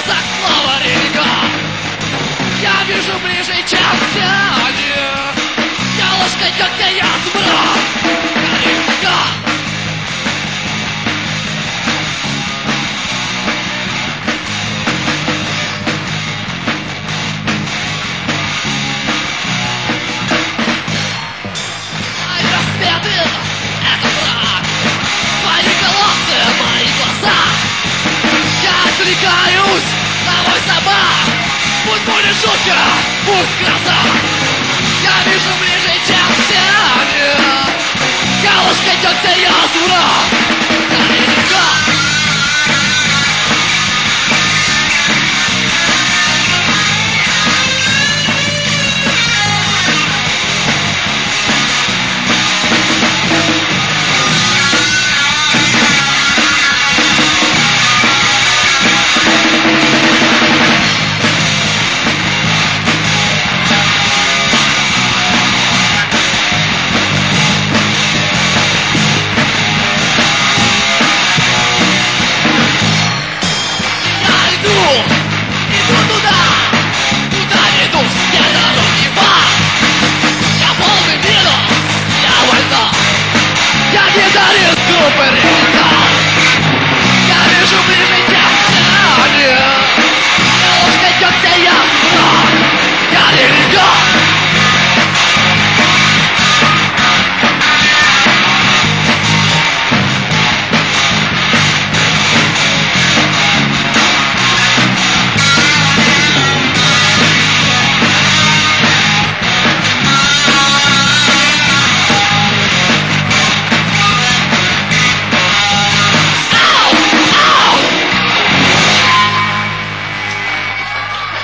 глазах снова река. Я вижу ближе, чем тянет. Я ложкой дегтя, я змрак. Река. Мои рассветы — это мрак. Твои колодцы — мои глаза. Я отвлекаюсь на мой собак. Пусть будет жутко, пусть гроза. Я вижу ближе, чем тянет. Я ложкой дегтя, я змрак. Река. Я иду